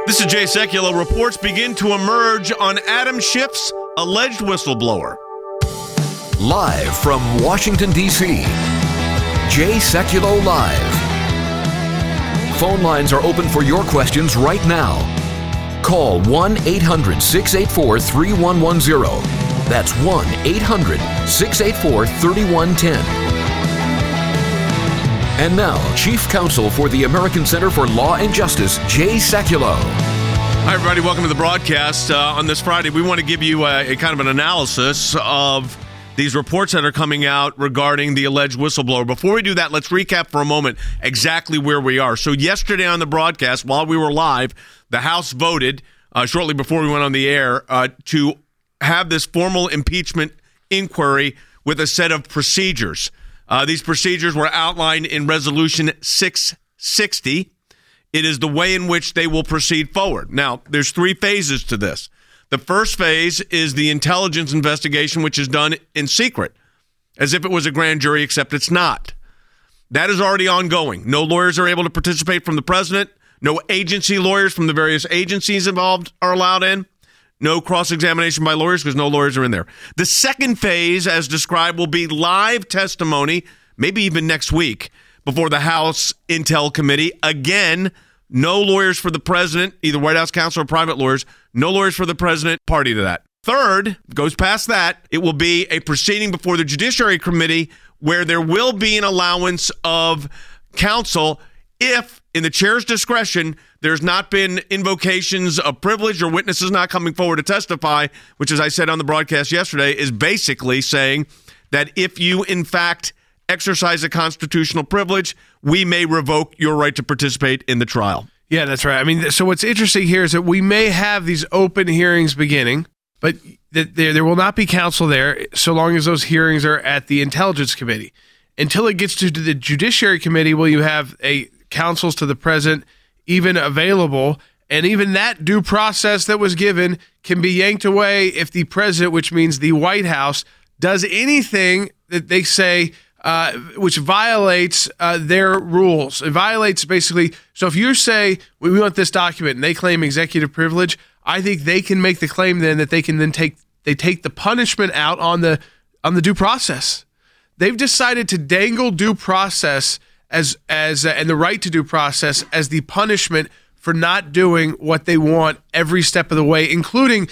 This is Jay Sekulow. Reports begin to emerge on Adam Schiff's alleged whistleblower. Live from Washington, D.C., Jay Sekulow Live. Phone lines are open for your questions right now. Call 1-800-684-3110. That's 1-800-684-3110. And now, Chief Counsel for the American Center for Law and Justice, Jay Sekulow. Hi, everybody. Welcome to the broadcast. On this Friday, we want to give you a kind of an analysis of these reports that are coming out regarding the alleged whistleblower. Before we do that, let's recap for a moment exactly where we are. So yesterday on the broadcast, while we were live, the House voted, shortly before we went on the air, to have this formal impeachment inquiry with a set of procedures. These procedures were outlined in Resolution 660. It is the way in which they will proceed forward. Now, there's three phases to this. The first phase is the intelligence investigation, which is done in secret, as if it was a grand jury, except it's not. That is already ongoing. No lawyers are able to participate from the president. No agency lawyers from the various agencies involved are allowed in. No cross-examination by lawyers because no lawyers are in there. The second phase, as described, will be live testimony, maybe even next week, before the House Intel Committee. Again, no lawyers for the president, either White House counsel or private lawyers. No lawyers for the president, party to that. Third, goes past that, it will be a proceeding before the Judiciary Committee where there will be an allowance of counsel if, in the chair's discretion, there's not been invocations of privilege or witnesses not coming forward to testify, which, as I said on the broadcast yesterday, is basically saying that if you, in fact, exercise a constitutional privilege, we may revoke your right to participate in the trial. Yeah, that's right. I mean, so what's interesting here is that we may have these open hearings beginning, but there will not be counsel there so long as those hearings are at the Intelligence Committee. Until it gets to the Judiciary Committee, will you have counsels to the president even available, and even that due process that was given can be yanked away if the president, which means the White House, does anything that they say which violates their rules. It violates basically, so if you say, we want this document, and they claim executive privilege, I think they can make the claim then that they can then take the punishment out on the due process. They've decided to dangle due process as and the right to due process as the punishment for not doing what they want every step of the way, including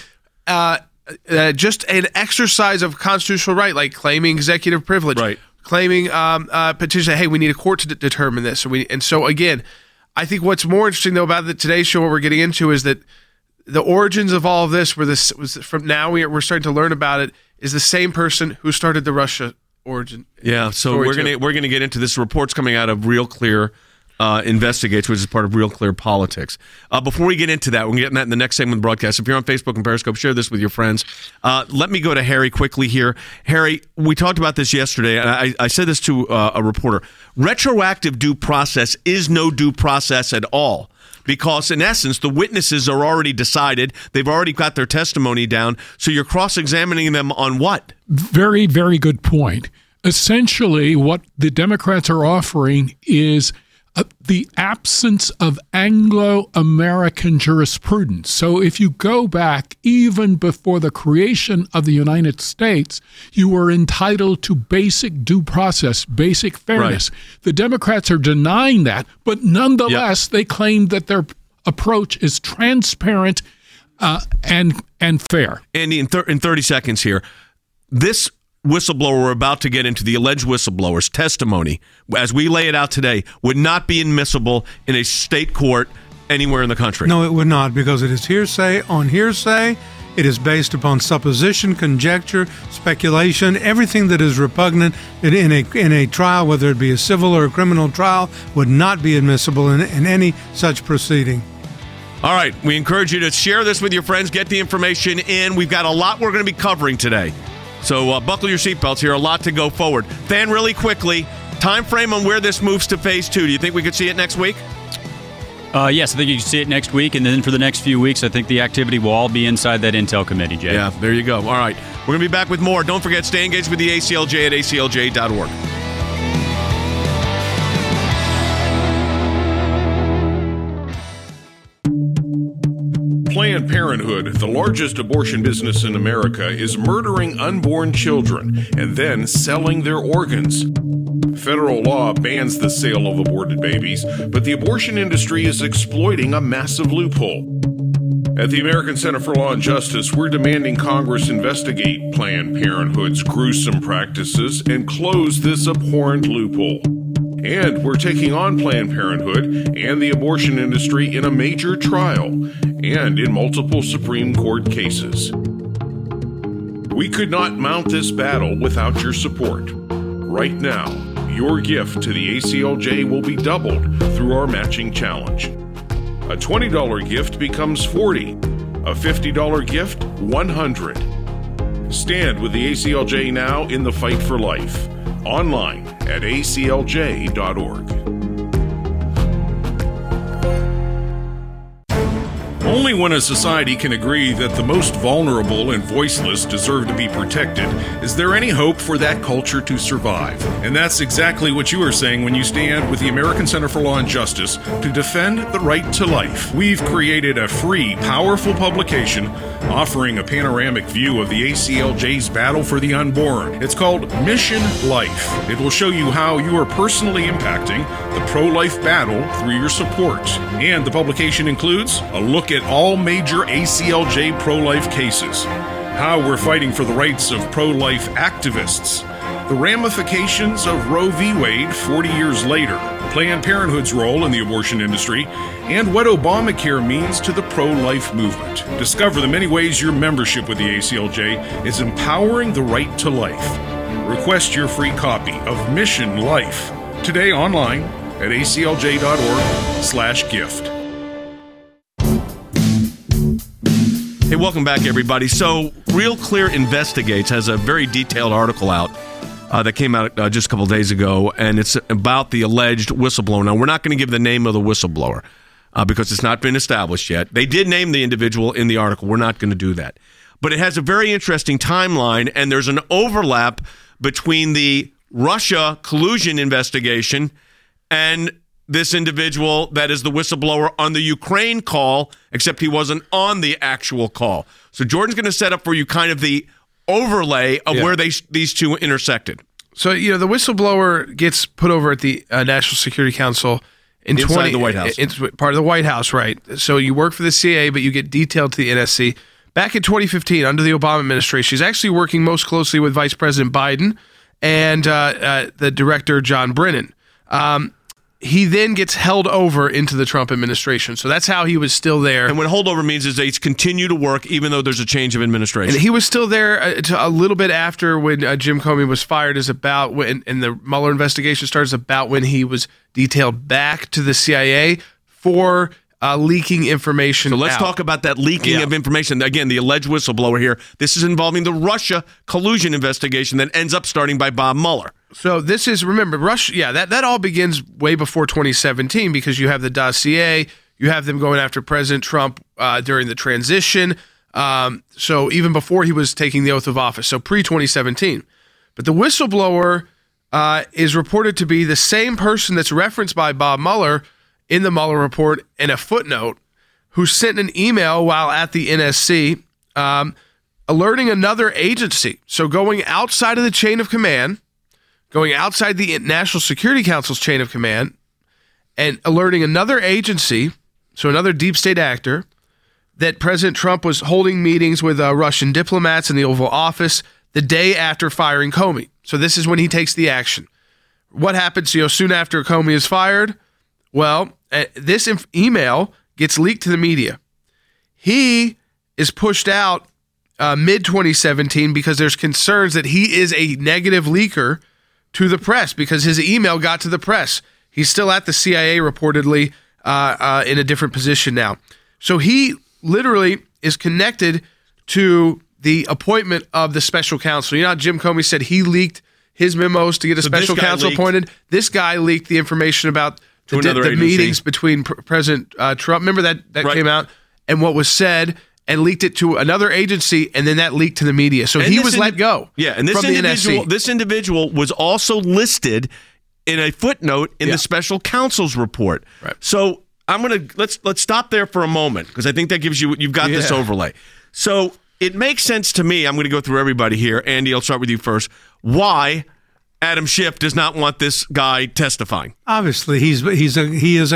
just an exercise of constitutional right, like claiming executive privilege, right, claiming petition. Hey, we need a court to determine this. And so again, I think what's more interesting though about the Today Show, what we're getting into, is that the origins of all of this, where this was from now we're starting to learn about it, is the same person who started the Russia origin. Yeah, so we're gonna get into this. Reports coming out of Real Clear Investigates, which is part of Real Clear Politics. Before we get into that, we'll get into that in the next segment of the broadcast. If you're on Facebook and Periscope, share this with your friends. Let me go to Harry quickly here. Harry, we talked about this yesterday, and I said this to a reporter. Retroactive due process is no due process at all. Because, in essence, the witnesses are already decided. They've already got their testimony down. So you're cross-examining them on what? Very, very good point. Essentially, what the Democrats are offering is the absence of Anglo-American jurisprudence. So if you go back even before the creation of the United States, you were entitled to basic due process, basic fairness. Right. The Democrats are denying that, but nonetheless, they claim that their approach is transparent and fair. Andy, in 30 seconds here, this whistleblower we're about to get into, the alleged whistleblower's testimony, as we lay it out today, would not be admissible in a state court anywhere in the country. No, it would not, because it is hearsay on hearsay. It is based upon supposition, conjecture, speculation. Everything that is repugnant in a trial, whether it be a civil or a criminal trial, would not be admissible in any such proceeding. All right, we encourage you to share this with your friends, get the information in. We've got a lot we're going to be covering today. So buckle your seatbelts here, a lot to go forward. Than, really quickly, time frame on where this moves to phase 2. Do you think we could see it next week? Yes, I think you can see it next week, and then for the next few weeks, I think the activity will all be inside that Intel Committee, Jay. Yeah, there you go. All right, we're going to be back with more. Don't forget, stay engaged with the ACLJ at aclj.org. Planned Parenthood, the largest abortion business in America, is murdering unborn children and then selling their organs. Federal law bans the sale of aborted babies, but the abortion industry is exploiting a massive loophole. At the American Center for Law and Justice, we're demanding Congress investigate Planned Parenthood's gruesome practices and close this abhorrent loophole. And we're taking on Planned Parenthood and the abortion industry in a major trial and in multiple Supreme Court cases. We could not mount this battle without your support. Right now, your gift to the ACLJ will be doubled through our matching challenge. A $20 gift becomes $40. A $50 gift, $100. Stand with the ACLJ now in the fight for life. Online at aclj.org. Only when a society can agree that the most vulnerable and voiceless deserve to be protected is there any hope for that culture to survive. And that's exactly what you are saying when you stand with the American Center for Law and Justice to defend the right to life. We've created a free, powerful publication offering a panoramic view of the ACLJ's battle for the unborn. It's called Mission Life. It will show you how you are personally impacting the pro-life battle through your support. And the publication includes a look at all major ACLJ pro-life cases, how we're fighting for the rights of pro-life activists, the ramifications of Roe v. Wade 40 years later, Planned Parenthood's role in the abortion industry, and what Obamacare means to the pro-life movement. Discover the many ways your membership with the ACLJ is empowering the right to life. Request your free copy of Mission Life today online at aclj.org/gift. Hey, welcome back, everybody. So, Real Clear Investigates has a very detailed article out that came out just a couple days ago, and it's about the alleged whistleblower. Now, we're not going to give the name of the whistleblower because it's not been established yet. They did name the individual in the article. We're not going to do that. But it has a very interesting timeline, and there's an overlap between the Russia collusion investigation and this individual that is the whistleblower on the Ukraine call, except he wasn't on the actual call. So Jordan's going to set up for you kind of the overlay of where these two intersected. So, the whistleblower gets put over at the National Security Council inside the White House. It's part of the White House, right? So you work for the CIA, but you get detailed to the NSC. Back in 2015, under the Obama administration, he's actually working most closely with Vice President Biden and the director, John Brennan. He then gets held over into the Trump administration. So that's how he was still there. And what holdover means is they continue to work even though there's a change of administration. And he was still there a little bit after when Jim Comey was fired, is about when, and the Mueller investigation starts, about when he was detailed back to the CIA for leaking information. So let's talk about that leaking of information. Again, the alleged whistleblower here. This is involving the Russia collusion investigation that ends up starting by Bob Mueller. So this is, remember, Russia, that all begins way before 2017 because you have the dossier, you have them going after President Trump during the transition, so even before he was taking the oath of office, so pre-2017. But the whistleblower is reported to be the same person that's referenced by Bob Mueller in the Mueller report in a footnote, who sent an email while at the NSC alerting another agency. So going outside of the chain of command, going outside the National Security Council's chain of command, and alerting another agency, so another deep state actor, that President Trump was holding meetings with Russian diplomats in the Oval Office the day after firing Comey. So this is when he takes the action. What happens, soon after Comey is fired? Well, this email gets leaked to the media. He is pushed out mid-2017 because there's concerns that he is a negative leaker to the press because his email got to the press. He's still at the CIA reportedly in a different position now. So he literally is connected to the appointment of the special counsel. Jim Comey said he leaked his memos to get a special counsel appointed. This guy leaked the information about the meetings between President Trump. Remember that came out and what was said, and leaked it to another agency, and then that leaked to the media. So he was let go. Yeah, and this individual was also listed in a footnote in the special counsel's report. Right. So let's stop there for a moment because I think that gives you've got this overlay. So it makes sense to me. I'm going to go through everybody here. Andy, I'll start with you first. Why Adam Schiff does not want this guy testifying? Obviously, he is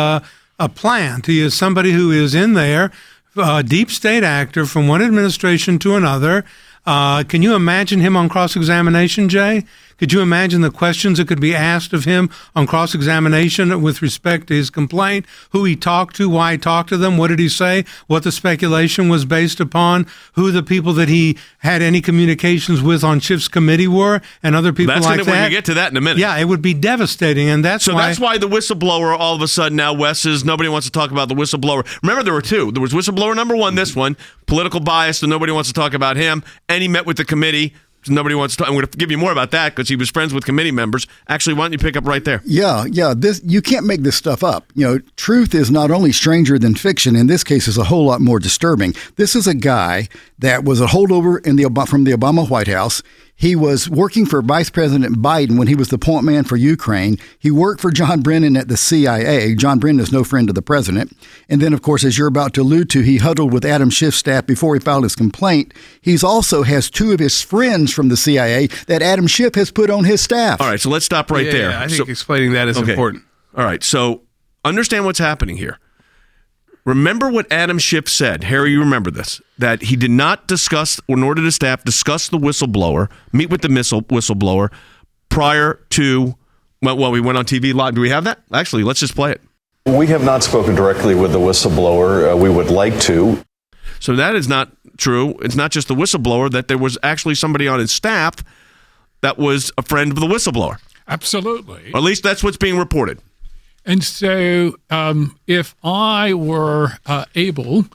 a plant. He is somebody who is in there, a deep state actor from one administration to another. Can you imagine him on cross-examination, Jay? Could you imagine the questions that could be asked of him on cross-examination with respect to his complaint, who he talked to, why he talked to them, what did he say, what the speculation was based upon, who the people that he had any communications with on Schiff's committee were, and other people like that? We're going to get to that in a minute. Yeah, it would be devastating, and that's why the whistleblower all of a sudden now, Wes, is nobody wants to talk about the whistleblower. Remember, there were two. There was whistleblower number one, this one, political bias, and nobody wants to talk about him, and he met with the committee. Nobody wants to. I'm going to give you more about that because he was friends with committee members. Actually, why don't you pick up right there? Yeah. This you can't make this stuff up. Truth is not only stranger than fiction. In this case, is a whole lot more disturbing. This is a guy that was a holdover from the Obama White House. He was working for Vice President Biden when he was the point man for Ukraine. He worked for John Brennan at the CIA. John Brennan is no friend of the president. And then, of course, as you're about to allude to, he huddled with Adam Schiff's staff before he filed his complaint. He's also has two of his friends from the CIA that Adam Schiff has put on his staff. All right, so let's stop right there. Yeah, I think explaining that is important. All right, so understand what's happening here. Remember what Adam Schiff said. Harry, you remember this, that he did not discuss, or nor did his staff discuss the whistleblower, meet with the whistleblower prior to, well, we went on TV live. Do we have that? Actually, let's just play it. We have not spoken directly with the whistleblower. We would like to. So that is not true. It's not just the whistleblower, that there was actually somebody on his staff that was a friend of the whistleblower. Absolutely. Or at least that's what's being reported. And so if I were able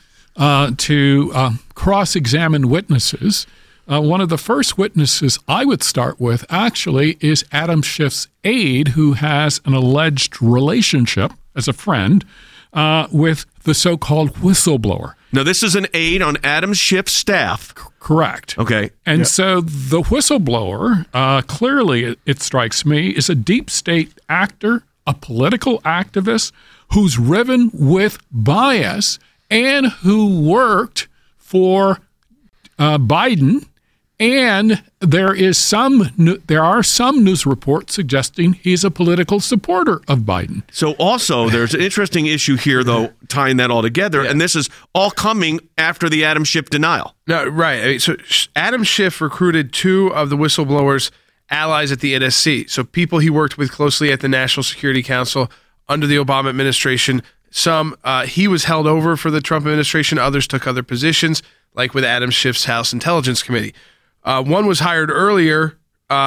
to cross-examine witnesses, one of the first witnesses I would start with actually is Adam Schiff's aide, who has an alleged relationship as a friend with the so-called whistleblower. Now, this is an aide on Adam Schiff's staff. Correct. Okay. And so the whistleblower, clearly, it strikes me, is a deep state actor, a political activist who's riven with bias and who worked for Biden. And there are some news reports suggesting he's a political supporter of Biden. So also there's an interesting issue here, though, tying that all together. Yeah. And this is all coming after the Adam Schiff denial. No, right. I mean, so Adam Schiff recruited two of the whistleblowers' allies at the NSC. So people he worked with closely at the National Security Council under the Obama administration. Some he was held over for the Trump administration. Others took other positions, like with Adam Schiff's House Intelligence Committee. One was hired earlier.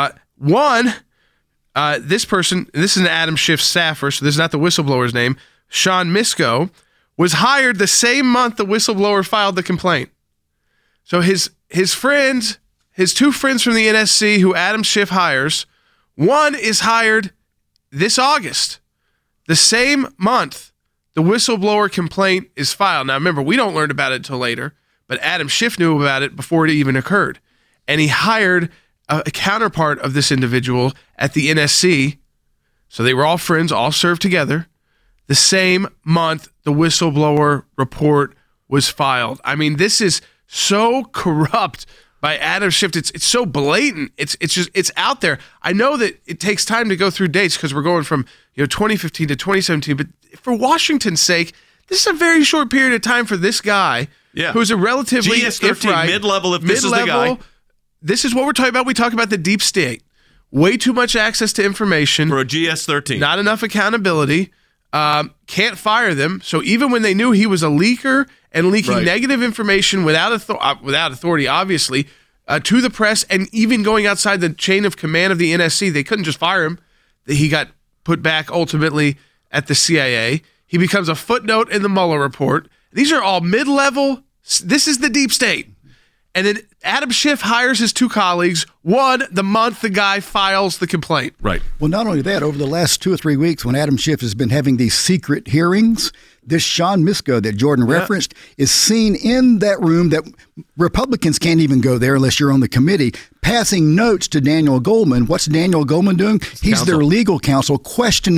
This person, this is an Adam Schiff staffer, so this is not the whistleblower's name, Sean Misko, was hired the same month the whistleblower filed the complaint. So his friends, his two friends from the NSC who Adam Schiff hires, one is hired this August, the same month the whistleblower complaint is filed. Now remember, we don't learn about it until later, but Adam Schiff knew about it before it even occurred. And he hired a counterpart of this individual at the NSC. So they were all friends, all served together. The same month the whistleblower report was filed. I mean, this is so corrupt by Adam Schiff. It's so blatant. It's out there. I know that it takes time to go through dates because we're going from 2015 to 2017. But for Washington's sake, this is a very short period of time for this guy, who's a relatively GS-13 mid-level. If this is the guy. This is what we're talking about. We talk about the deep state. Way too much access to information. For a GS-13. Not enough accountability. Can't fire them. So even when they knew he was a leaker and leaking negative information without authority, obviously, to the press, and even going outside the chain of command of the NSC, they couldn't just fire him. He got put back ultimately at the CIA. He becomes a footnote in the Mueller report. These are all mid-level. This is the deep state. And then Adam Schiff hires his two colleagues, the month the guy files the complaint. Right. Well, not only that, over the last 2 or 3 weeks when Adam Schiff has been having these secret hearings, this Sean Misko that Jordan referenced is seen in that room that Republicans can't even go there unless you're on the committee, passing notes to Daniel Goldman. What's Daniel Goldman doing? He's their legal counsel, questioning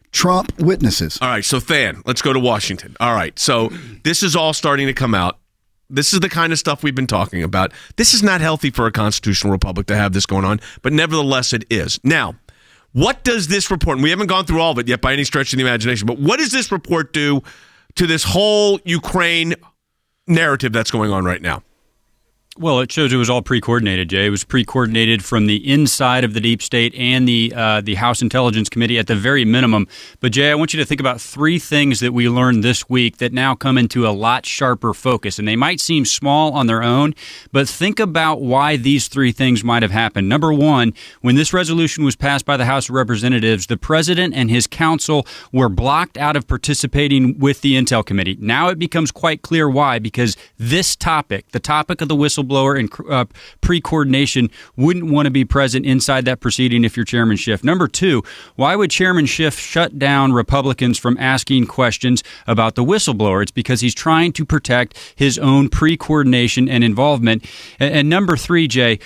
Trump witnesses. All right, so Than, let's go to Washington. All right, so this is all starting to come out. This is the kind of stuff we've been talking about. This is not healthy for a constitutional republic to have this going on, but nevertheless it is. Now, what does this report, and we haven't gone through all of it yet by any stretch of the imagination, but what does this report do to this whole Ukraine narrative that's going on right now? Well, it shows it was all pre-coordinated, Jay. It was pre-coordinated from the inside of the deep state and the House Intelligence Committee at the very minimum. But, Jay, I want you to think about three things that we learned this week that now come into a lot sharper focus. And they might seem small on their own, but think about why these three things might have happened. Number one, when this resolution was passed by the House of Representatives, the president and his counsel were blocked out of participating with the Intel Committee. Now it becomes quite clear why, because this topic, the topic of the whistleblower and pre-coordination, wouldn't want to be present inside that proceeding if you're Chairman Schiff. Number two, why would Chairman Schiff shut down Republicans from asking questions about the whistleblower? It's because he's trying to protect his own pre-coordination and involvement. And number three, Jay,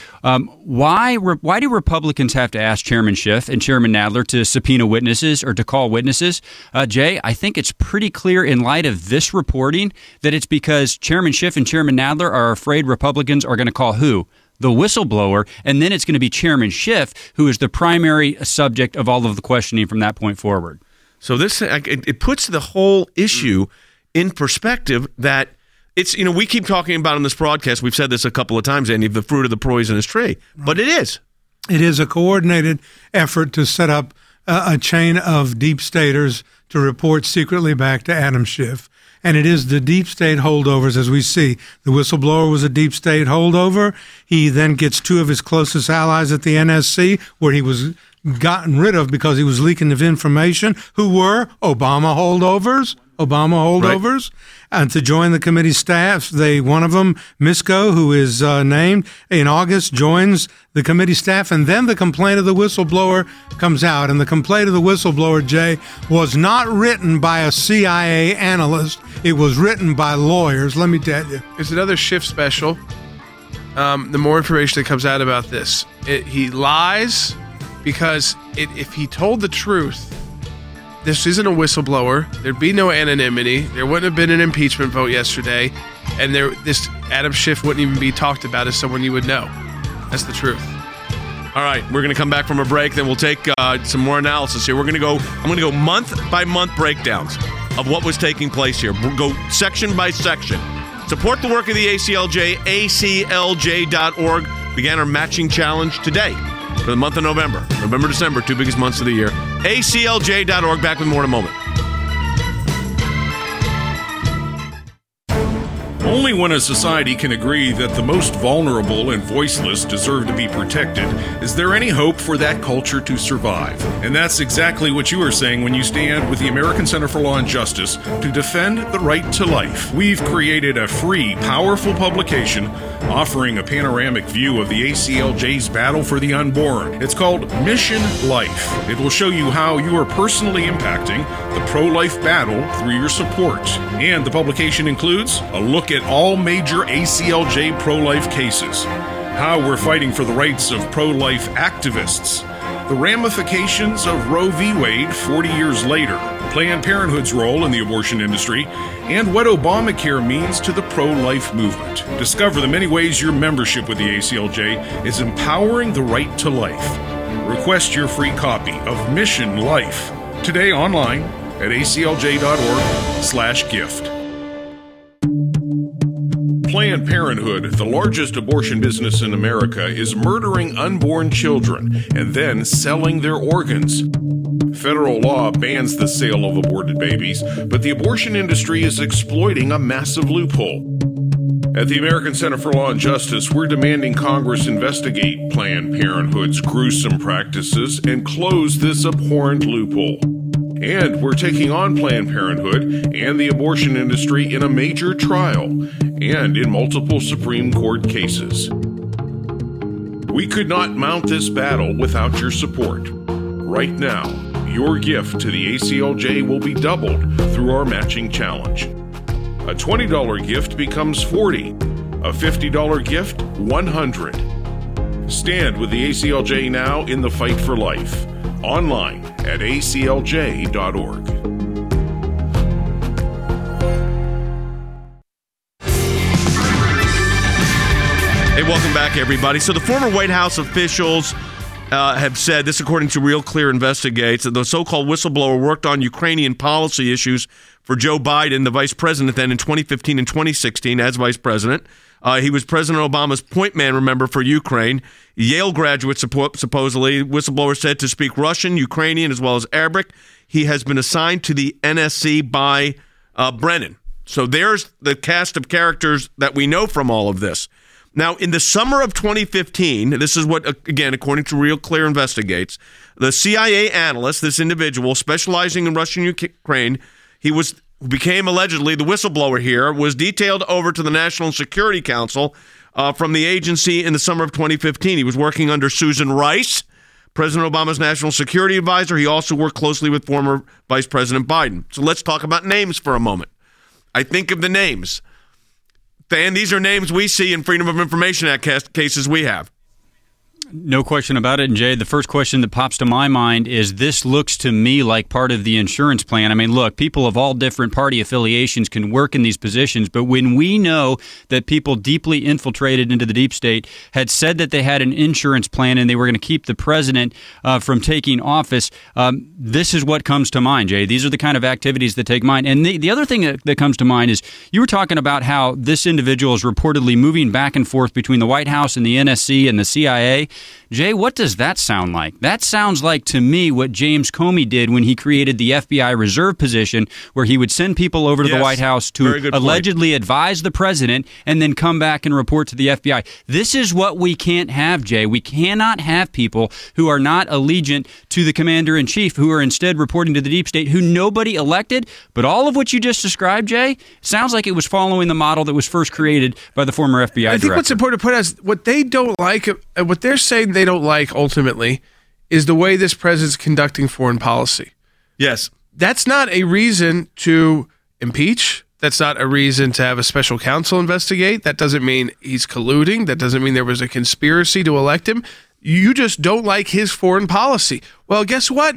why do Republicans have to ask Chairman Schiff and Chairman Nadler to subpoena witnesses or to call witnesses? Jay, I think it's pretty clear in light of this reporting that it's because Chairman Schiff and Chairman Nadler are afraid Republicans are going to call who? The whistleblower, and then it's going to be Chairman Schiff who is the primary subject of all of the questioning from that point forward. So this it puts the whole issue in perspective that it's, we keep talking about on this broadcast, we've said this a couple of times, Andy, the fruit of the poisonous tree, but it is. It is a coordinated effort to set up a chain of deep staters to report secretly back to Adam Schiff. And it is the deep state holdovers, as we see. The whistleblower was a deep state holdover. He then gets two of his closest allies at the NSC, where he was gotten rid of because he was leaking of information, who were Obama holdovers. Right. And to join the committee staff, one of them, Misko, who is named in August, joins the committee staff, and then the complaint of the whistleblower comes out. And the complaint of the whistleblower, Jay, was not written by a CIA analyst. It was written by lawyers, let me tell you. There's another Schiff special. The more information that comes out about this, he lies because if he told the truth, this isn't a whistleblower. There'd be no anonymity. There wouldn't have been an impeachment vote yesterday, and this Adam Schiff wouldn't even be talked about as someone you would know. That's the truth. All right, we're going to come back from a break, then we'll take some more analysis here. I'm going to go month by month breakdowns of what was taking place here. We'll go section by section. Support the work of the ACLJ. ACLJ.org began our matching challenge today for the month of November. November, December, two biggest months of the year. ACLJ.org. Back with more in a moment. Only when a society can agree that the most vulnerable and voiceless deserve to be protected is there any hope for that culture to survive. And that's exactly what you are saying when you stand with the American Center for Law and Justice to defend the right to life. We've created a free, powerful publication offering a panoramic view of the ACLJ's battle for the unborn. It's called Mission Life. It will show you how you are personally impacting the pro-life battle through your support. And the publication includes a look at all major ACLJ pro-life cases, how we're fighting for the rights of pro-life activists, the ramifications of Roe v. Wade 40 years later, Planned Parenthood's role in the abortion industry, and what Obamacare means to the pro-life movement. Discover the many ways your membership with the ACLJ is empowering the right to life. Request your free copy of Mission Life today online at aclj.org/gift. Planned Parenthood, the largest abortion business in America, is murdering unborn children and then selling their organs. Federal law bans the sale of aborted babies, but the abortion industry is exploiting a massive loophole. At the American Center for Law and Justice, we're demanding Congress investigate Planned Parenthood's gruesome practices and close this abhorrent loophole. And we're taking on Planned Parenthood and the abortion industry in a major trial and in multiple Supreme Court cases. We could not mount this battle without your support. Right now, your gift to the ACLJ will be doubled through our matching challenge. A $20 gift becomes $40. A $50 gift, $100. Stand with the ACLJ now in the fight for life. Online at aclj.org. Hey, welcome back, everybody. So the former White House officials have said, this according to Real Clear Investigates, that the so-called whistleblower worked on Ukrainian policy issues for Joe Biden, the vice president then in 2015 and 2016 as vice president. He was President Obama's point man, remember, for Ukraine. Yale graduate, supposedly. Whistleblower said to speak Russian, Ukrainian, as well as Arabic. He has been assigned to the NSC by Brennan. So there's the cast of characters that we know from all of this. Now, in the summer of 2015, this is what, again, according to Real Clear Investigates, the CIA analyst, this individual specializing in Russia and Ukraine, who became allegedly the whistleblower here, was detailed over to the National Security Council from the agency in the summer of 2015. He was working under Susan Rice, President Obama's national security advisor. He also worked closely with former Vice President Biden. So let's talk about names for a moment. I think of the names. Dan, these are names we see in Freedom of Information Act cases we have. No question about it. And Jay, the first question that pops to my mind is, this looks to me like part of the insurance plan. I mean, look, people of all different party affiliations can work in these positions, but when we know that people deeply infiltrated into the deep state had said that they had an insurance plan and they were going to keep the president from taking office, this is what comes to mind, Jay. These are the kind of activities that take mind. And the other thing that comes to mind is, you were talking about how this individual is reportedly moving back and forth between the White House and the NSC and the CIA. Jay, what does that sound like? That sounds like, to me, what James Comey did when he created the FBI reserve position, where he would send people over to the White House to allegedly advise the president and then come back and report to the FBI. This is what we can't have, Jay. We cannot have people who are not allegiant to the commander-in-chief, who are instead reporting to the deep state, who nobody elected. But all of what you just described, Jay, sounds like it was following the model that was first created by the former FBI director. I think what's important to put is what they don't like, what they're saying they don't like ultimately, is the way this president's conducting foreign policy. Yes. That's not a reason to impeach. That's not a reason to have a special counsel investigate. That doesn't mean he's colluding. That doesn't mean there was a conspiracy to elect him. You just don't like his foreign policy. Well, guess what?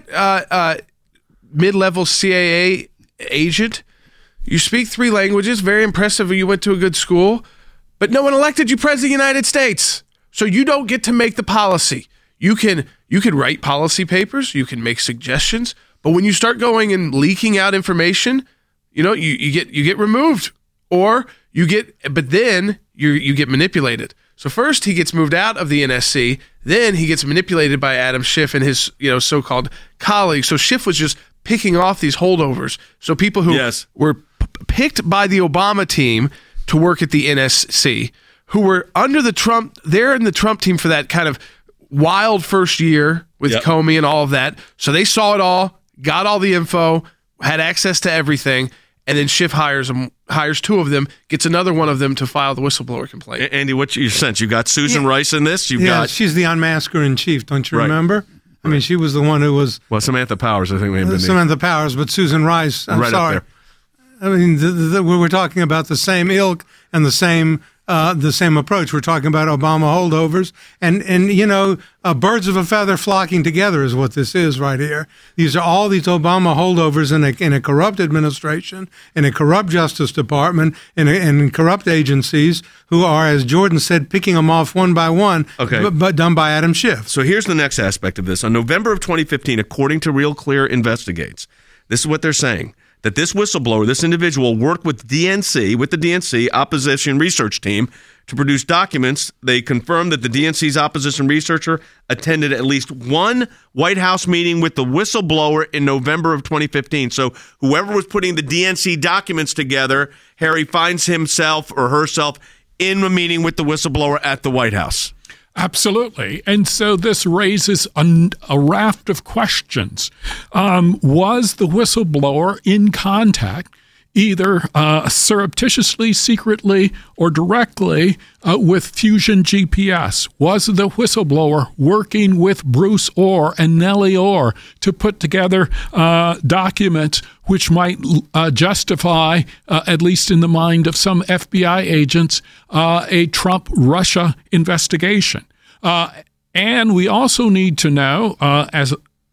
Mid-level CIA agent, you speak 3 languages, very impressive. You went to a good school, but no one elected you president of the United States. So you don't get to make the policy. You can write policy papers, you can make suggestions, but when you start going and leaking out information, you get removed, or but then you get manipulated. So first he gets moved out of the NSC, then he gets manipulated by Adam Schiff and his so-called colleagues. So Schiff was just picking off these holdovers. So people who were picked by the Obama team to work at the NSC, who were under the Trump, they're in the Trump team for that kind of wild first year with Comey and all of that. So they saw it all, got all the info, had access to everything, and then Schiff hires 2 of them, gets another one of them to file the whistleblower complaint. Andy, what's your sense? You got Susan Rice in this? She's the unmasker-in-chief, don't you remember? I mean, she was the one who was... Well, Samantha Powers, I think may have been Samantha Powers, but Susan Rice, I'm sorry. Up there. I mean, we're talking about the same ilk and the same approach. We're talking about Obama holdovers, and birds of a feather flocking together is what this is right here. These are all these Obama holdovers in a corrupt administration, in a corrupt Justice Department, in corrupt agencies who are, as Jordan said, picking them off one by one, but done by Adam Schiff. So here's the next aspect of this. On November of 2015, according to Real Clear Investigates, this is what they're saying, that this whistleblower, this individual, worked with the DNC opposition research team to produce documents. They confirmed that the DNC's opposition researcher attended at least one White House meeting with the whistleblower in November of 2015. So whoever was putting the DNC documents together, Harry finds himself or herself in a meeting with the whistleblower at the White House. Absolutely. And so this raises a raft of questions. Was the whistleblower in contact, either surreptitiously, secretly, or directly with Fusion GPS? Was the whistleblower working with Bruce Ohr and Nellie Ohr to put together documents which might justify, at least in the mind of some FBI agents, a Trump-Russia investigation? And we also need to know, as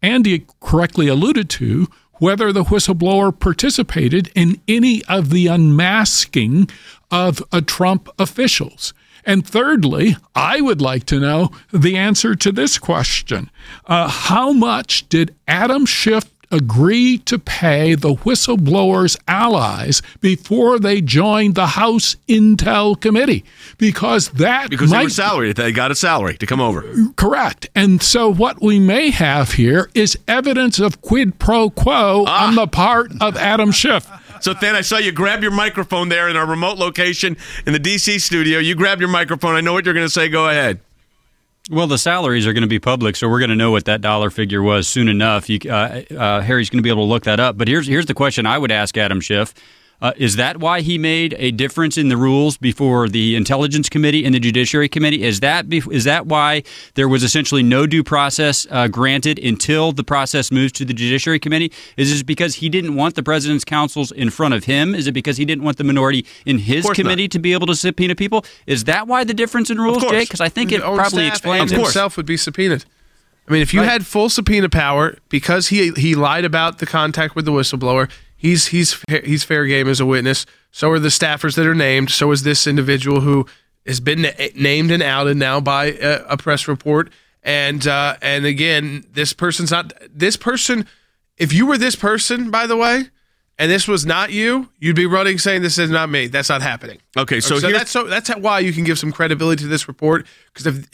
Andy correctly alluded to, whether the whistleblower participated in any of the unmasking of Trump officials. And thirdly, I would like to know the answer to this question. How much did Adam Schiff agree to pay the whistleblower's allies before they joined the House Intel Committee? Because they were salaried. They got a salary to come over. Correct. And so what we may have here is evidence of quid pro quo on the part of Adam Schiff. So, Than, I saw you grab your microphone there in our remote location in the D.C. studio. You grabbed your microphone. I know what you're going to say. Go ahead. Well, the salaries are going to be public, so we're going to know what that dollar figure was soon enough. Harry's going to be able to look that up. But here's the question I would ask Adam Schiff. Is that why he made a difference in the rules before the Intelligence Committee and the Judiciary Committee? Is that why there was essentially no due process granted until the process moves to the Judiciary Committee? Is it because he didn't want the president's counsels in front of him? Is it because he didn't want the minority in his committee to be able to subpoena people? Is that why the difference in rules, Jake? Because I think it probably explains it. Himself would be subpoenaed. I mean, if you had full subpoena power because he lied about the contact with the whistleblower, he's fair game as a witness. So are the staffers that are named. So is this individual who has been named and outed now by a press report. And again, this person's not this person. If you were this person, by the way, and this was not you, you'd be running saying this is not me. That's not happening. Okay, so that's why you can give some credibility to this report. Because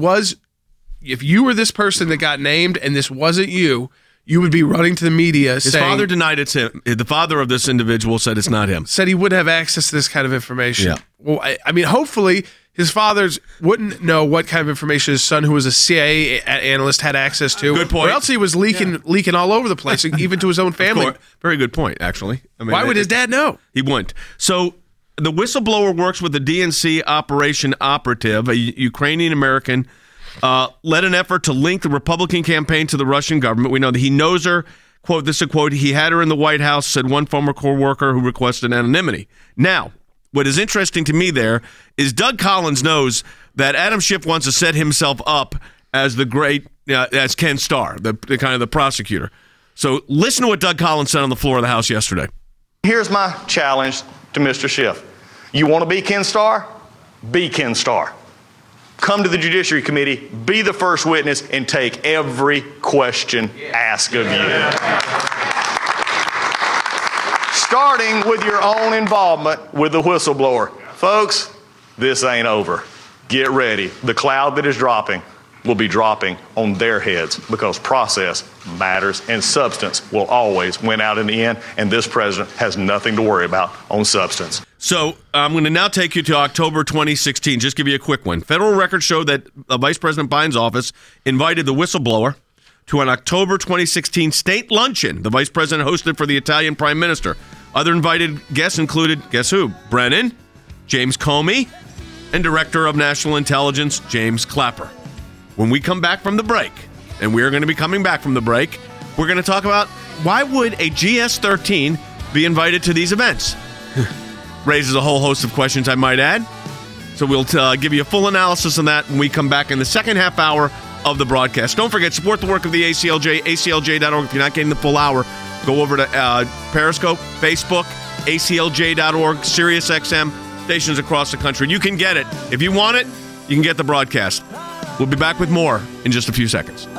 if you were this person that got named and this wasn't you, you would be running to the media His father denied it's him. The father of this individual said it's not him. Said he would have access to this kind of information. Yeah. Well, I mean, hopefully his fathers wouldn't know what kind of information his son, who was a CIA analyst, had access to. Good point. Or else he was leaking all over the place, even to his own family. Very good point, actually. I mean, why would his dad know? He wouldn't. So the whistleblower works with the DNC operation operative, a Ukrainian-American, led an effort to link the Republican campaign to the Russian government. We know that he knows her. Quote, this is a quote, he had her in the White House, said one former co-worker who requested anonymity. Now, what is interesting to me there is Doug Collins knows that Adam Schiff wants to set himself up as the great, as Ken Starr, the kind of the prosecutor. So listen to what Doug Collins said on the floor of the House yesterday. Here's my challenge to Mr. Schiff. You want to be Ken Starr? Be Ken Starr. Come to the Judiciary Committee, be the first witness, and take every question asked of you. Starting with your own involvement with the whistleblower. Folks, this ain't over. Get ready. The cloud that is dropping will be dropping on their heads because process matters and substance will always win out in the end, and this president has nothing to worry about on substance. So I'm going to now take you to October 2016. Just give you a quick one. Federal records show that Vice President Biden's office invited the whistleblower to an October 2016 state luncheon the vice president hosted for the Italian prime minister. Other invited guests included, guess who? Brennan, James Comey, and Director of National Intelligence, James Clapper. When we come back from the break, and we are going to be coming back from the break, we're going to talk about why would a GS-13 be invited to these events? Raises a whole host of questions, I might add. So we'll give you a full analysis on that when we come back in the second half hour of the broadcast. Don't forget, support the work of the ACLJ, aclj.org. If you're not getting the full hour, go over to Periscope, Facebook, aclj.org, SiriusXM, stations across the country. You can get it. If you want it, you can get the broadcast. We'll be back with more in just a few seconds.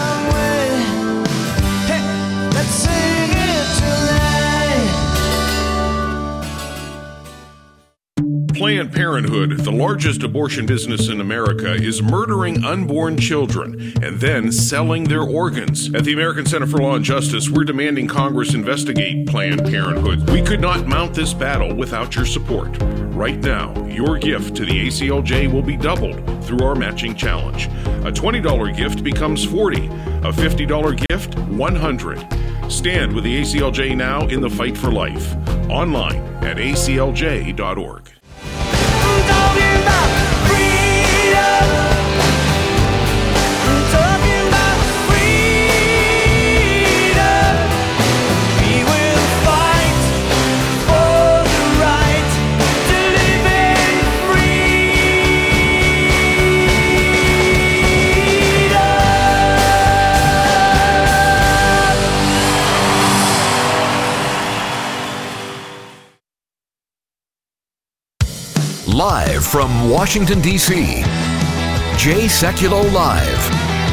Planned Parenthood, the largest abortion business in America, is murdering unborn children and then selling their organs. At the American Center for Law and Justice, we're demanding Congress investigate Planned Parenthood. We could not mount this battle without your support. Right now, your gift to the ACLJ will be doubled through our matching challenge. A $20 gift becomes $40, a $50 gift, $100. Stand with the ACLJ now in the fight for life. Online at aclj.org. Live from Washington, D.C., Jay Sekulow Live.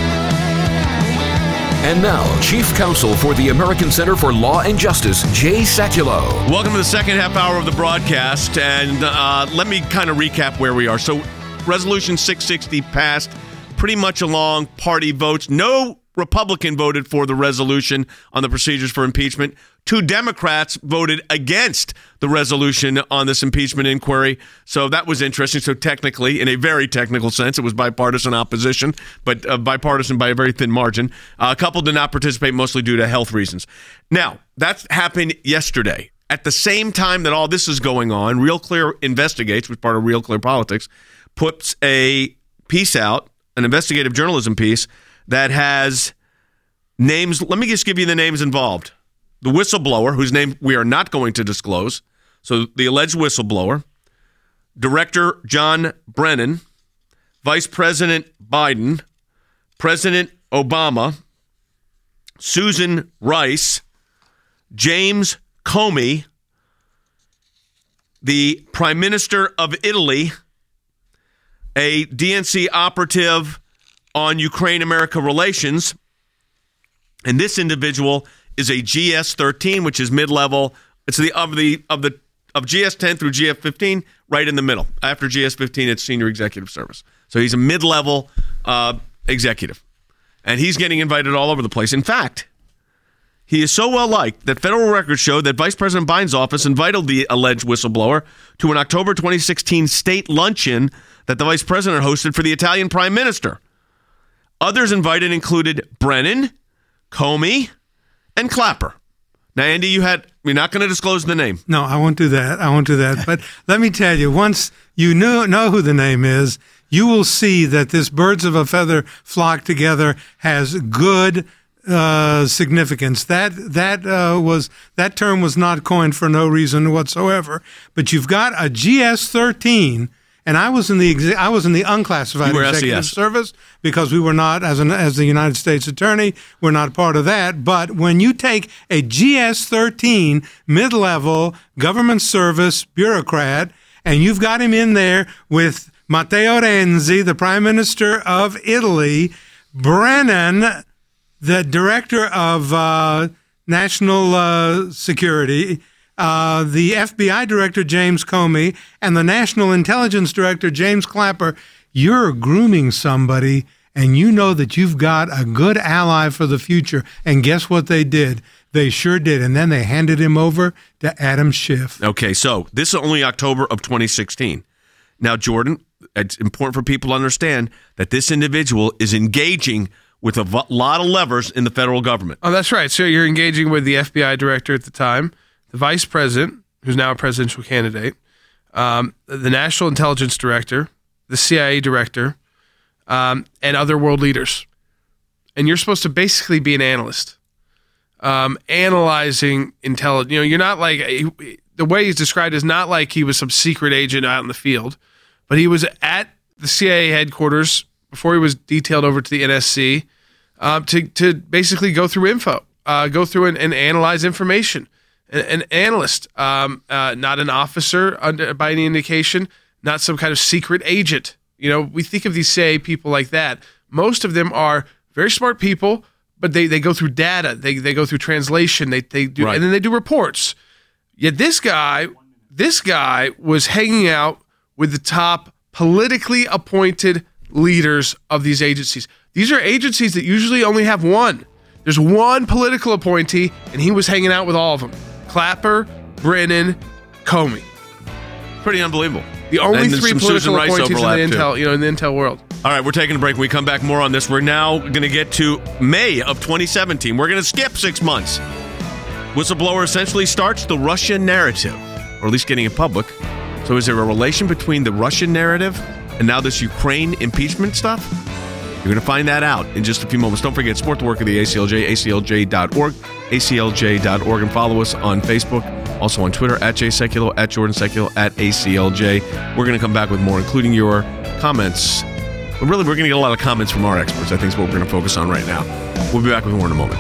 And now, Chief Counsel for the American Center for Law and Justice, Jay Sekulow. Welcome to the second half hour of the broadcast, and let me kind of recap where we are. So, Resolution 660 passed pretty much along party votes. No Republican voted for the resolution on the procedures for impeachment. 2 Democrats voted against the resolution on this impeachment inquiry. So that was interesting. So technically, in a very technical sense, it was bipartisan opposition, but bipartisan by a very thin margin. A couple did not participate, mostly due to health reasons. Now, that happened yesterday. At the same time that all this is going on, Real Clear Investigates, which is part of Real Clear Politics, puts a piece out, an investigative journalism piece, that has names. Let me just give you the names involved. The whistleblower, whose name we are not going to disclose. So the alleged whistleblower, Director John Brennan, Vice President Biden, President Obama, Susan Rice, James Comey, the Prime Minister of Italy, a DNC operative on Ukraine-America relations, and this individual is a GS-13, which is mid-level. It's of GS-10 through GS-15, right in the middle. After GS-15, it's Senior Executive Service. So he's a mid-level executive, and he's getting invited all over the place. In fact, he is so well-liked that federal records show that Vice President Biden's office invited the alleged whistleblower to an October 2016 state luncheon that the vice president hosted for the Italian prime minister. Others invited included Brennan, Comey, and Clapper. Now, Andy, you're not going to disclose the name. No, I won't do that. But let me tell you, once you know who the name is, you will see that this birds of a feather flock together has good significance. That term was not coined for no reason whatsoever. But you've got a GS-13. And I was in the unclassified executive service because we were not, as the United States Attorney, we're not part of that. But when you take a GS-13 mid-level government service bureaucrat and you've got him in there with Matteo Renzi, the Prime Minister of Italy, Brennan, the Director of National Security, the FBI Director, James Comey, and the National Intelligence Director, James Clapper, you're grooming somebody, and you know that you've got a good ally for the future. And guess what they did? They sure did. And then they handed him over to Adam Schiff. Okay, so this is only October of 2016. Now, Jordan, it's important for people to understand that this individual is engaging with a lot of levers in the federal government. Oh, that's right. So you're engaging with the FBI director at the time, the vice president, who's now a presidential candidate, the national intelligence director, the CIA director, and other world leaders. And you're supposed to basically be an analyst, analyzing intelligence. You're not like, the way he's described is not like he was some secret agent out in the field, but he was at the CIA headquarters before he was detailed over to the NSC to basically go through info, go through and analyze information. An analyst, not an officer by any indication, not some kind of secret agent. We think of these CIA people like that. Most of them are very smart people, but they go through data, they go through translation, they do, right. And then they do reports. Yet this guy was hanging out with the top politically appointed leaders of these agencies. These are agencies that usually only have one. There's one political appointee, and he was hanging out with all of them. Clapper, Brennan, Comey. Pretty unbelievable. The only three political appointees in the intel world. All right, we're taking a break. When we come back, more on this. We're now going to get to May of 2017. We're going to skip 6 months. Whistleblower essentially starts the Russian narrative, or at least getting it public. So is there a relation between the Russian narrative and now this Ukraine impeachment stuff? You're going to find that out in just a few moments. Don't forget, support the work of the ACLJ, aclj.org, aclj.org, and follow us on Facebook, also on Twitter, at Jay Sekulow, at Jordan Sekulow, at ACLJ. We're going to come back with more, including your comments. But really, we're going to get a lot of comments from our experts. I think is what we're going to focus on right now. We'll be back with more in a moment.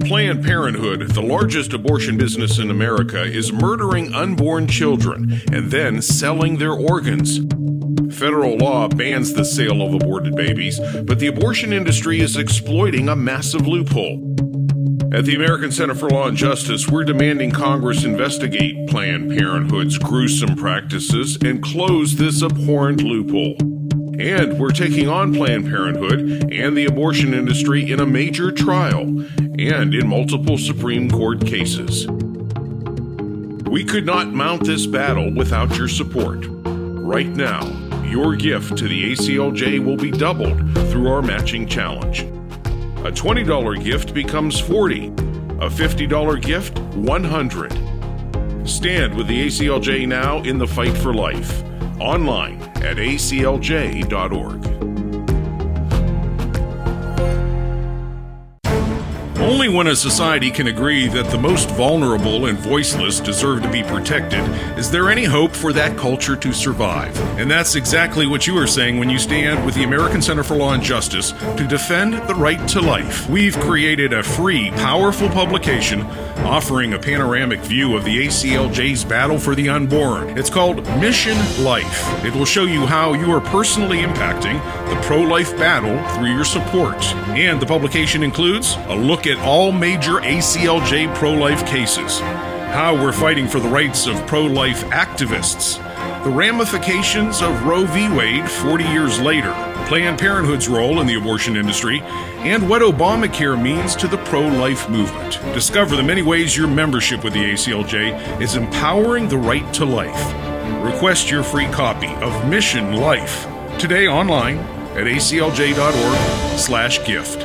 Planned Parenthood, the largest abortion business in America, is murdering unborn children and then selling their organs. Federal law bans the sale of aborted babies, but the abortion industry is exploiting a massive loophole. At the American Center for Law and Justice, we're demanding Congress investigate Planned Parenthood's gruesome practices and close this abhorrent loophole. And we're taking on Planned Parenthood and the abortion industry in a major trial and in multiple Supreme Court cases. We could not mount this battle without your support. Right now, your gift to the ACLJ will be doubled through our matching challenge. A $20 gift becomes $40. A $50 gift, $100. Stand with the ACLJ now in the fight for life. Online at aclj.org. Only when a society can agree that the most vulnerable and voiceless deserve to be protected is there any hope for that culture to survive. And that's exactly what you are saying when you stand with the American Center for Law and Justice to defend the right to life. We've created a free, powerful publication offering a panoramic view of the ACLJ's battle for the unborn. It's called Mission Life. It will show you how you are personally impacting the pro-life battle through your support. And the publication includes a look at all major ACLJ pro-life cases, how we're fighting for the rights of pro-life activists, the ramifications of Roe v. Wade 40 years later, Planned Parenthood's role in the abortion industry, and what Obamacare means to the pro-life movement. Discover the many ways your membership with the ACLJ is empowering the right to life. Request your free copy of Mission Life today online at aclj.org/gift.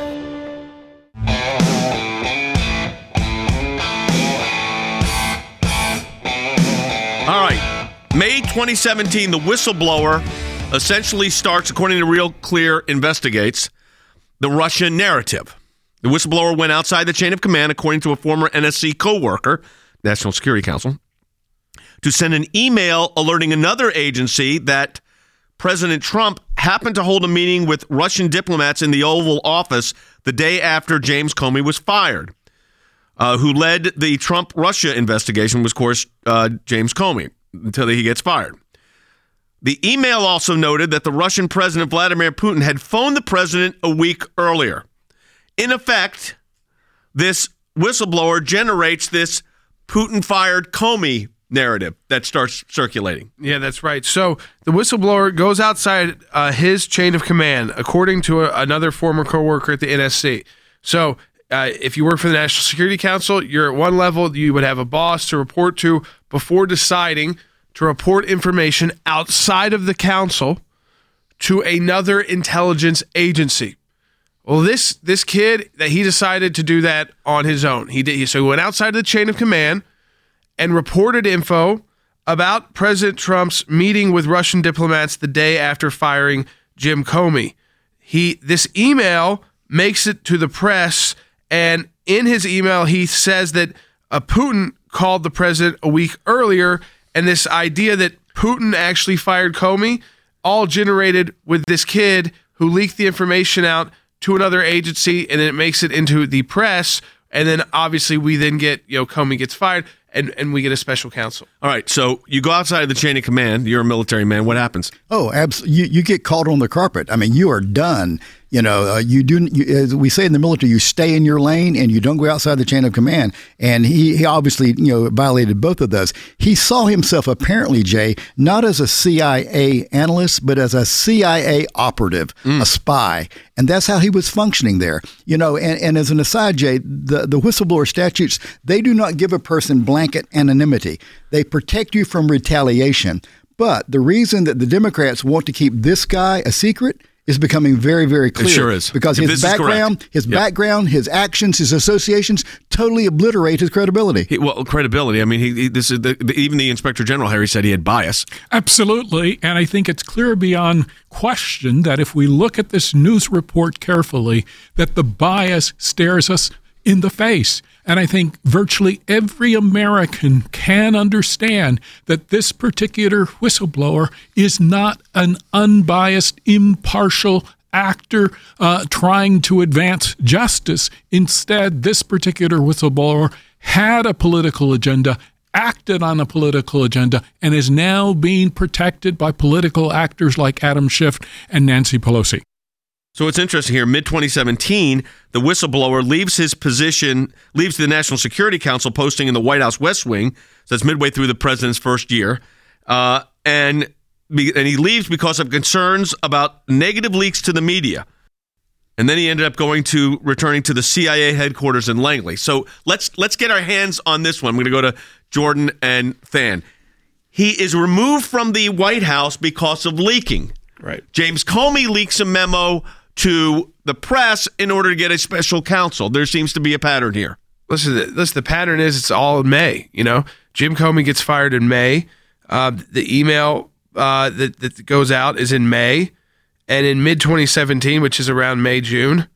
All right. May 2017, the whistleblower essentially starts, according to Real Clear Investigates, the Russian narrative. The whistleblower went outside the chain of command, according to a former NSC co-worker, National Security Council, to send an email alerting another agency that President Trump happened to hold a meeting with Russian diplomats in the Oval Office the day after James Comey was fired. Who led the Trump-Russia investigation was, of course, James Comey, until he gets fired. The email also noted that the Russian President Vladimir Putin had phoned the president a week earlier. In effect, this whistleblower generates this Putin-fired Comey narrative that starts circulating. Yeah, that's right. So the whistleblower goes outside his chain of command, according to another former coworker at the NSC. So if you work for the National Security Council, you're at one level, you would have a boss to report to before deciding to report information outside of the council to another intelligence agency. Well, this kid, that he decided to do that on his own. So he went outside of the chain of command and reported info about President Trump's meeting with Russian diplomats the day after firing Jim Comey. This email makes it to the press, and in his email, he says that Putin called the president a week earlier, and this idea that Putin actually fired Comey all generated with this kid who leaked the information out to another agency, and then it makes it into the press, and then obviously we then get, Comey gets fired, and we get a special counsel. All right, so you go outside of the chain of command. You're a military man. What happens? Oh, absolutely. You get caught on the carpet. I mean, you are done. As we say in the military, you stay in your lane and you don't go outside the chain of command. And he obviously, violated both of those. He saw himself apparently, Jay, not as a CIA analyst, but as a CIA operative, a spy. And that's how he was functioning there. And as an aside, Jay, the whistleblower statutes, they do not give a person blanket anonymity. They protect you from retaliation. But the reason that the Democrats want to keep this guy a secret is becoming very, very clear. It sure is. Because his background, his actions, his associations totally obliterate his credibility. Credibility. I mean, even the Inspector General, Harry, said he had bias. Absolutely. And I think it's clear beyond question that if we look at this news report carefully, that the bias stares us in the face. And I think virtually every American can understand that this particular whistleblower is not an unbiased, impartial actor trying to advance justice. Instead, this particular whistleblower had a political agenda, acted on a political agenda, and is now being protected by political actors like Adam Schiff and Nancy Pelosi. So it's interesting here. Mid-2017, the whistleblower leaves the National Security Council posting in the White House West Wing. So that's midway through the president's first year. And he leaves because of concerns about negative leaks to the media. And then he ended up returning to the CIA headquarters in Langley. So let's get our hands on this one. I'm going to go to Jordan and Than. He is removed from the White House because of leaking. Right. James Comey leaks a memo to the press in order to get a special counsel. There seems to be a pattern here. Listen, the pattern is it's all in May. Jim Comey gets fired in May. The email that goes out is in May. And in mid-2017, which is around May, June,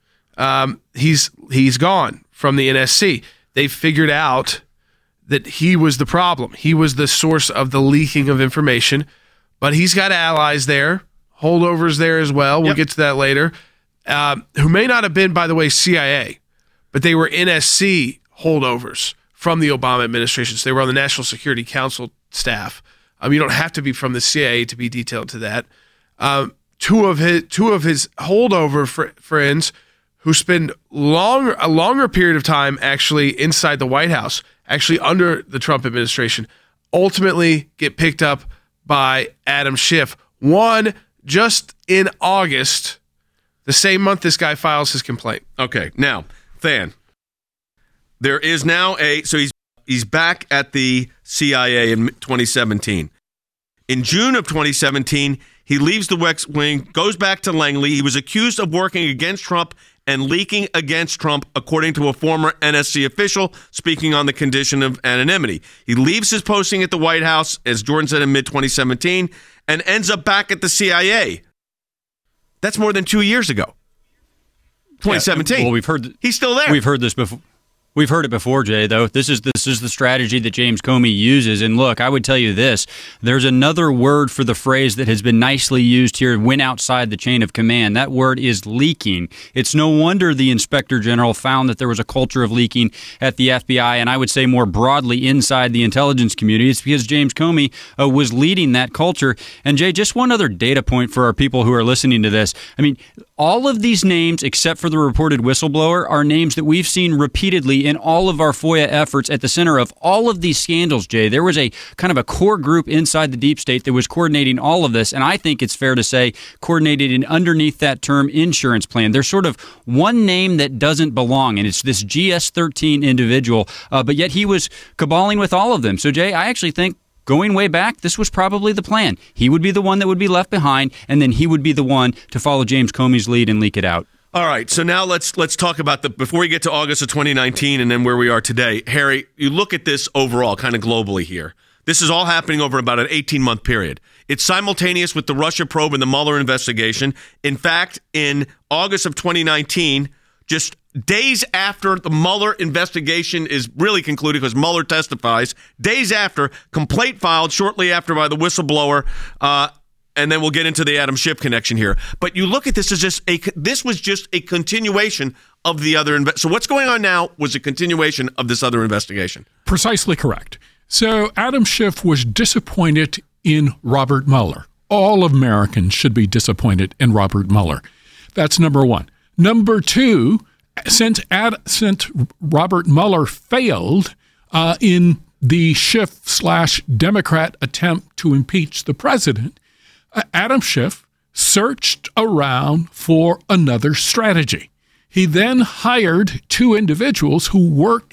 he's gone from the NSC. They figured out that he was the problem. He was the source of the leaking of information. But he's got allies there, holdovers there as well. We'll get to that later. Who may not have been, by the way, CIA, but they were NSC holdovers from the Obama administration. So they were on the National Security Council staff. You don't have to be from the CIA to be detailed to that. Two of his holdover friends who spend a longer period of time actually inside the White House, actually under the Trump administration, ultimately get picked up by Adam Schiff. One just in August, the same month this guy files his complaint. Okay, now, Than, there is now he's back at the CIA in 2017. In June of 2017, he leaves the West Wing, goes back to Langley. He was accused of working against Trump and leaking against Trump, according to a former NSC official speaking on the condition of anonymity. He leaves his posting at the White House, as Jordan said, in mid-2017, and ends up back at the CIA. That's more than 2 years ago. 2017. Well, we've heard he's still there. We've heard this before. We've heard it before, Jay, though. This is the strategy that James Comey uses. And look, I would tell you this. There's another word for the phrase that has been nicely used here, went outside the chain of command. That word is leaking. It's no wonder the Inspector General found that there was a culture of leaking at the FBI, and I would say more broadly inside the intelligence community. It's because James Comey was leading that culture. And Jay, just one other data point for our people who are listening to this. I mean, all of these names, except for the reported whistleblower, are names that we've seen repeatedly in all of our FOIA efforts. At the center of all of these scandals, Jay, there was a kind of a core group inside the deep state that was coordinating all of this, and I think it's fair to say coordinated in underneath that term insurance plan. There's sort of one name that doesn't belong, and it's this GS-13 individual, but yet he was caballing with all of them. So, Jay, I actually think going way back, this was probably the plan. He would be the one that would be left behind, and then he would be the one to follow James Comey's lead and leak it out. All right, so now let's talk about before we get to August of 2019 and then where we are today. Harry, you look at this overall, kind of globally here. This is all happening over about an 18-month period. It's simultaneous with the Russia probe and the Mueller investigation. In fact, in August of 2019, just days after the Mueller investigation is really concluded, because Mueller testifies, days after, complaint filed shortly after by the whistleblower, and then we'll get into the Adam Schiff connection here. But you look at this as this was just a continuation of the other. So what's going on now was a continuation of this other investigation. Precisely correct. So Adam Schiff was disappointed in Robert Mueller. All Americans should be disappointed in Robert Mueller. That's number one. Number two, since Robert Mueller failed in the Schiff/Democrat attempt to impeach the president, Adam Schiff searched around for another strategy. He then hired two individuals who worked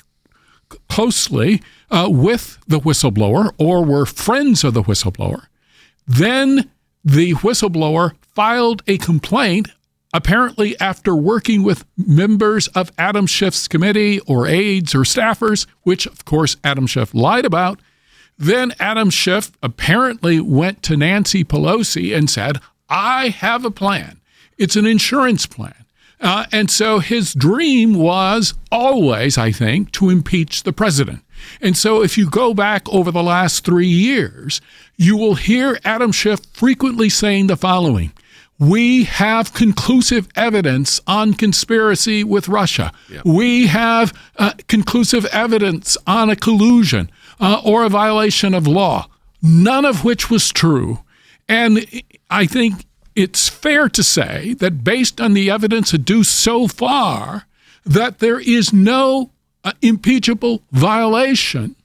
closely with the whistleblower or were friends of the whistleblower. Then the whistleblower filed a complaint, apparently after working with members of Adam Schiff's committee or aides or staffers, which, of course, Adam Schiff lied about. Then Adam Schiff apparently went to Nancy Pelosi and said, I have a plan. It's an insurance plan. And so his dream was always, I think, to impeach the president. And so if you go back over the last 3 years, you will hear Adam Schiff frequently saying the following: We have conclusive evidence on conspiracy with Russia. Yeah. We have conclusive evidence on a collusion or a violation of law, none of which was true. And I think it's fair to say that based on the evidence adduced so far, that there is no impeachable violation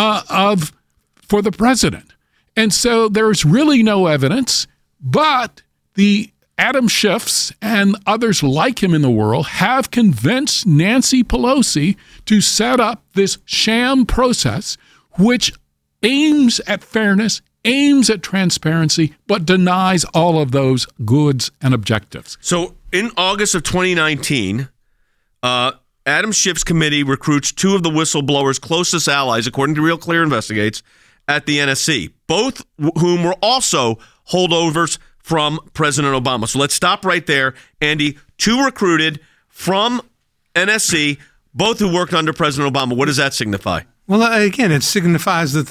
for the president. And so there's really no evidence, but the Adam Schiffs and others like him in the world have convinced Nancy Pelosi to set up this sham process which aims at fairness, aims at transparency, but denies all of those goods and objectives. So in August of 2019, Adam Schiff's committee recruits two of the whistleblower's closest allies, according to Real Clear Investigates, at the NSC, both whom were also holdovers from President Obama. So let's stop right there. Andy, two recruited from NSC, both who worked under President Obama. What does that signify? Well, again, it signifies that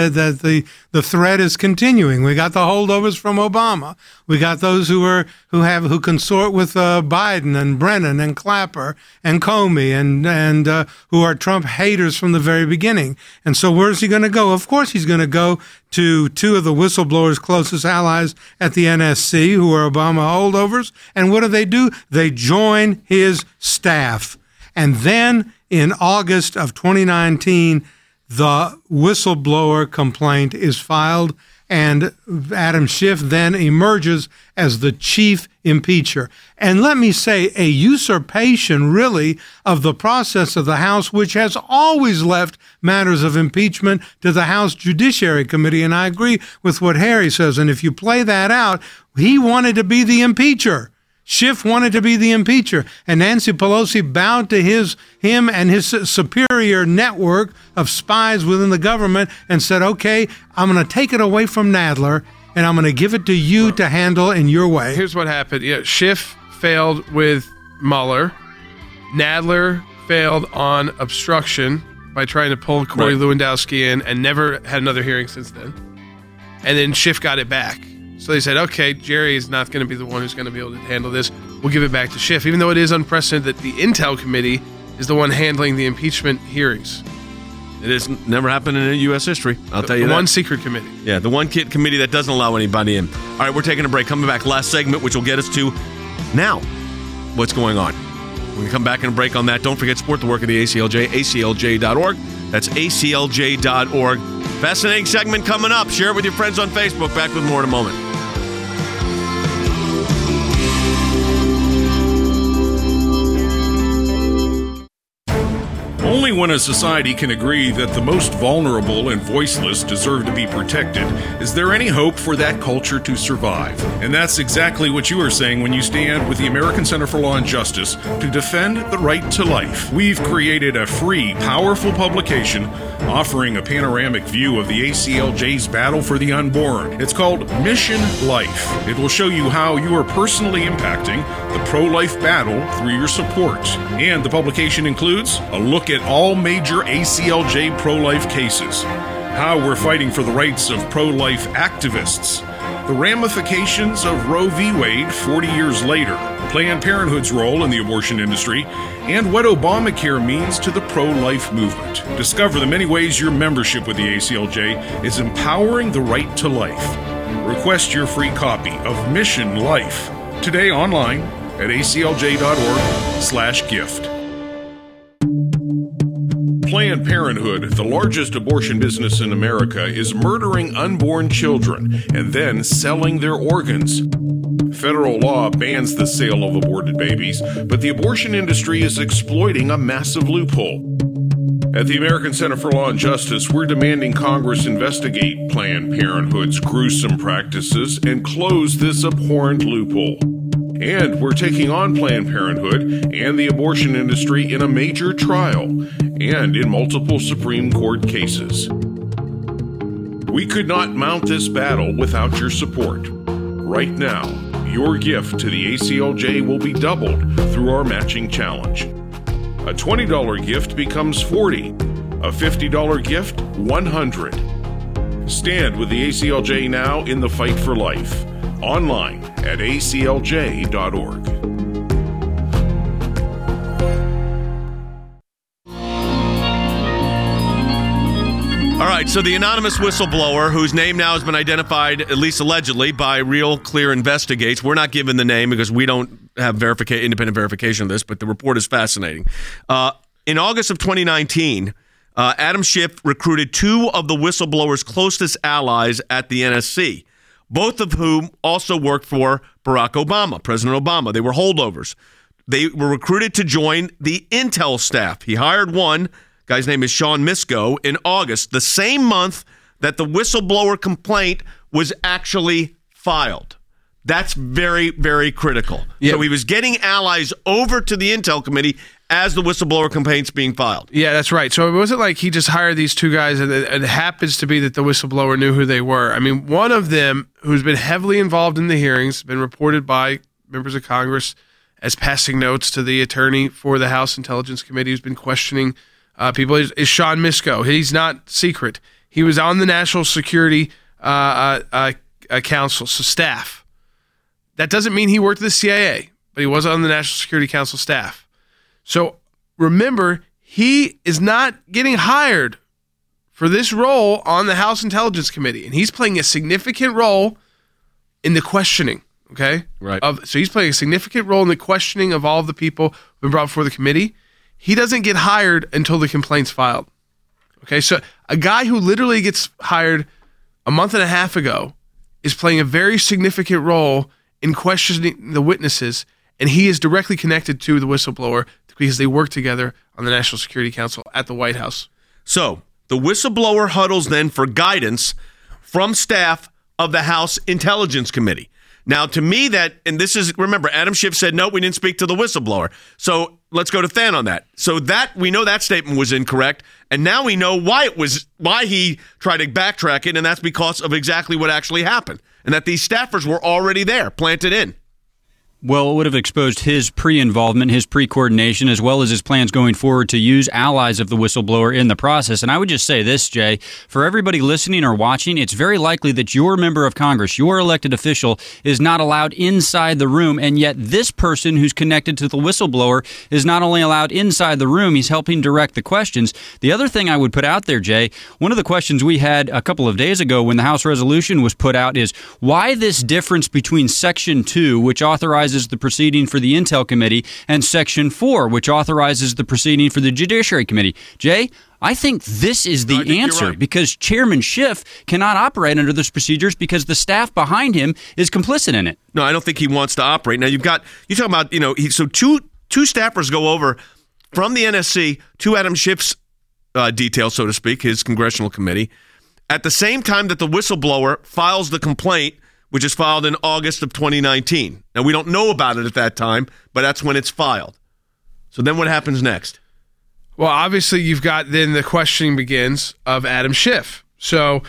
the threat is continuing. We got the holdovers from Obama. We got those who consort with Biden and Brennan and Clapper and Comey and who are Trump haters from the very beginning. And so where's he going to go? Of course, he's going to go to two of the whistleblower's closest allies at the NSC, who are Obama holdovers. And what do? They join his staff. And then in August of 2019, the whistleblower complaint is filed, and Adam Schiff then emerges as the chief impeacher. And let me say, a usurpation, really, of the process of the House, which has always left matters of impeachment to the House Judiciary Committee. And I agree with what Harry says. And if you play that out, he wanted to be the impeacher. Schiff wanted to be the impeacher, and Nancy Pelosi bowed to him and his superior network of spies within the government and said, okay, I'm going to take it away from Nadler, and I'm going to give it to you to handle in your way. Here's what happened. Schiff failed with Mueller. Nadler failed on obstruction by trying to pull Corey Lewandowski in and never had another hearing since then. And then Schiff got it back. So they said, okay, Jerry is not going to be the one who's going to be able to handle this. We'll give it back to Schiff, even though it is unprecedented that the Intel Committee is the one handling the impeachment hearings. It has never happened in U.S. history, I'll tell you that. The one secret committee. Yeah, the one committee that doesn't allow anybody in. All right, we're taking a break. Coming back, last segment, which will get us to now what's going on. We're going to come back and break on that. Don't forget, support the work of the ACLJ, aclj.org. That's aclj.org. Fascinating segment coming up. Share it with your friends on Facebook. Back with more in a moment. Only when a society can agree that the most vulnerable and voiceless deserve to be protected is there any hope for that culture to survive. And that's exactly what you are saying when you stand with the American Center for Law and Justice to defend the right to life. We've created a free, powerful publication offering a panoramic view of the ACLJ's battle for the unborn. It's called Mission Life. It will show you how you are personally impacting the pro-life battle through your support. And the publication includes a look at all major ACLJ pro-life cases, how we're fighting for the rights of pro-life activists, the ramifications of Roe v. Wade 40 years later, Planned Parenthood's role in the abortion industry, and what Obamacare means to the pro-life movement. Discover the many ways your membership with the ACLJ is empowering the right to life. Request your free copy of Mission Life today online at aclj.org/gift. Planned Parenthood, the largest abortion business in America, is murdering unborn children and then selling their organs. Federal law bans the sale of aborted babies, but the abortion industry is exploiting a massive loophole. At the American Center for Law and Justice, we're demanding Congress investigate Planned Parenthood's gruesome practices and close this abhorrent loophole. And we're taking on Planned Parenthood and the abortion industry in a major trial and in multiple Supreme Court cases. We could not mount this battle without your support. Right now, your gift to the ACLJ will be doubled through our matching challenge. A $20 gift becomes $40. A $50 gift, $100. Stand with the ACLJ now in the fight for life. online at aclj.org. All right, so the anonymous whistleblower, whose name now has been identified, at least allegedly, by Real Clear Investigates. We're not given the name because we don't have independent verification of this, but the report is fascinating. In August of 2019, Adam Schiff recruited two of the whistleblower's closest allies at the NSC, both of whom also worked for Barack Obama, President Obama. They were holdovers. They were recruited to join the intel staff. He hired one. Guy's name is Sean Misko, in August, the same month that the whistleblower complaint was actually filed. That's very, very critical. Yeah. So he was getting allies over to the Intel Committee as the whistleblower complaint's being filed. Yeah, that's right. So it wasn't like he just hired these two guys and it happens to be that the whistleblower knew who they were. I mean, one of them, who's been heavily involved in the hearings, been reported by members of Congress as passing notes to the attorney for the House Intelligence Committee who's been questioning people, is Sean Misko. He's not secret. He was on the National Security Council, so staff. That doesn't mean he worked at the CIA, but he was on the National Security Council staff. So remember, he is not getting hired for this role on the House Intelligence Committee, and he's playing a significant role in the questioning. Okay, right. So he's playing a significant role in the questioning of all of the people who've been brought before the committee. He doesn't get hired until the complaint's filed. Okay, so a guy who literally gets hired a month and a half ago is playing a very significant role in questioning the witnesses, and he is directly connected to the whistleblower because they work together on the National Security Council at the White House. So the whistleblower huddles then for guidance from staff of the House Intelligence Committee. Now, to me, remember, Adam Schiff said, no, we didn't speak to the whistleblower. So let's go to Than on that. So that we know that statement was incorrect, and now we know why he tried to backtrack it, and that's because of exactly what actually happened, and that these staffers were already there, planted in. Well, it would have exposed his pre-involvement, his pre-coordination, as well as his plans going forward to use allies of the whistleblower in the process. And I would just say this, Jay, for everybody listening or watching, it's very likely that your member of Congress, your elected official, is not allowed inside the room, and yet this person who's connected to the whistleblower is not only allowed inside the room, he's helping direct the questions. The other thing I would put out there, Jay, one of the questions we had a couple of days ago when the House resolution was put out is why this difference between Section 2, which authorizes the proceeding for the Intel Committee, and Section 4, which authorizes the proceeding for the Judiciary Committee. Jay, I think this is the answer because Chairman Schiff cannot operate under those procedures because the staff behind him is complicit in it. No, I don't think he wants to operate. Now, you're talking about, so two staffers go over from the NSC to Adam Schiff's detail, so to speak, his congressional committee, at the same time that the whistleblower files the complaint, which is filed in August of 2019. Now, we don't know about it at that time, but that's when it's filed. So then what happens next? Well, obviously, you've got then the questioning begins of Adam Schiff. So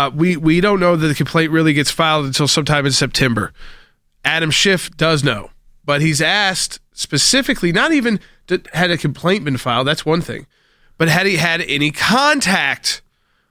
we don't know that the complaint really gets filed until sometime in September. Adam Schiff does know, but he's asked specifically, not even had a complaint been filed, that's one thing, but had he had any contact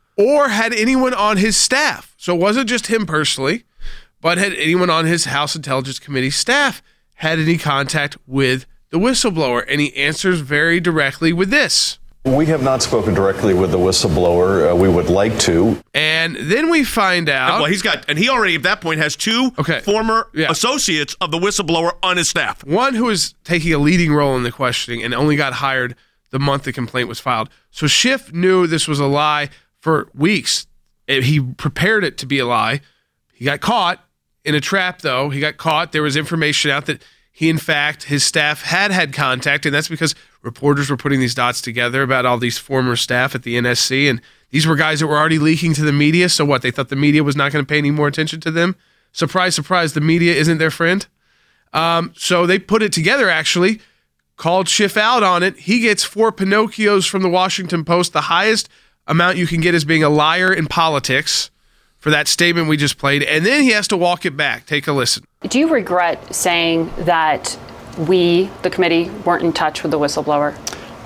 or had anyone on his staff. So it wasn't just him personally, but had anyone on his House Intelligence Committee staff had any contact with the whistleblower? And he answers very directly with this. We have not spoken directly with the whistleblower. We would like to. And then we find out... Well, he already at that point has two former associates of the whistleblower on his staff. One who is taking a leading role in the questioning and only got hired the month the complaint was filed. So Schiff knew this was a lie for weeks. He prepared it to be a lie. He got caught in a trap, though. He got caught. There was information out that he, in fact, his staff had contact, and that's because reporters were putting these dots together about all these former staff at the NSC, and these were guys that were already leaking to the media, so what, they thought the media was not going to pay any more attention to them? Surprise, surprise, the media isn't their friend. So they put it together, actually, called Schiff out on it. He gets 4 Pinocchios from the Washington Post, the highest amount you can get as being a liar in politics, for that statement we just played, and then he has to walk it back. Take a listen. Do you regret saying that we, the committee, weren't in touch with the whistleblower?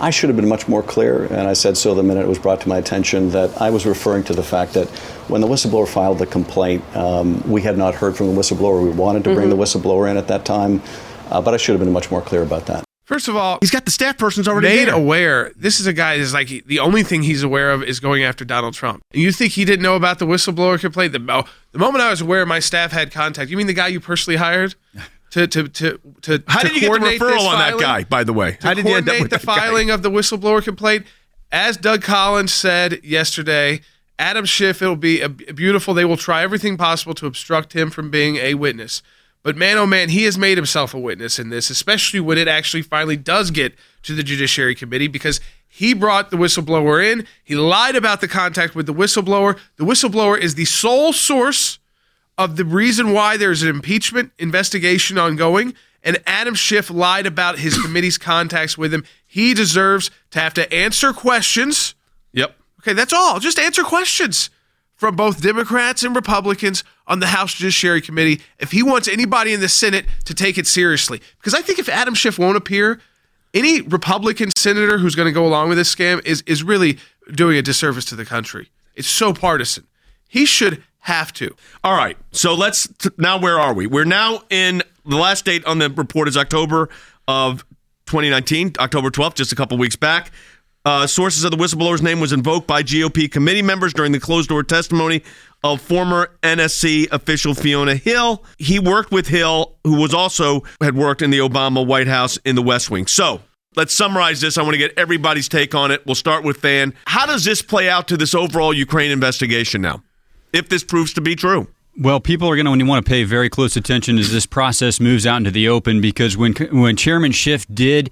I should have been much more clear, and I said so the minute it was brought to my attention, that I was referring to the fact that when the whistleblower filed the complaint, we had not heard from the whistleblower. We wanted to bring the whistleblower in at that time, but I should have been much more clear about that. First of all, He's got the staff persons already made there. aware. This is a guy that's like the only thing he's aware of is going after Donald Trump. And you think he didn't know about the whistleblower complaint? The moment I was aware my staff had contact. You mean the guy you personally hired to How did you get the coordinate referral this on that filing? guy, by the way? How To did you end up coordinate with the that guy? filing of the whistleblower complaint? As Doug Collins said yesterday, Adam Schiff, it'll be beautiful. They will try everything possible to obstruct him from being a witness. But man, oh man, he has made himself a witness in this, especially when it actually finally does get to the Judiciary Committee, because he brought the whistleblower in. He lied about the contact with the whistleblower. The whistleblower is the sole source of the reason why there's an impeachment investigation ongoing. And Adam Schiff lied about his committee's contacts with him. He deserves to have to answer questions. Yep. Okay, that's all. Just answer questions from both Democrats and Republicans on the House Judiciary Committee if he wants anybody in the Senate to take it seriously. Because I think if Adam Schiff won't appear, any Republican senator who's going to go along with this scam is really doing a disservice to the country. It's so partisan. He should have to. All right. So now where are we? We're now in the last date on the report is October of 2019, October 12th, just a couple weeks back. Sources of the whistleblower's name was invoked by GOP committee members during the closed-door testimony of former NSC official Fiona Hill. He worked with Hill, who had worked in the Obama White House in the West Wing. So let's summarize this. I want to get everybody's take on it. We'll start with Fan. How does this play out to this overall Ukraine investigation now, if this proves to be true? Well, people are going to want to pay very close attention as this process moves out into the open, because when Chairman Schiff when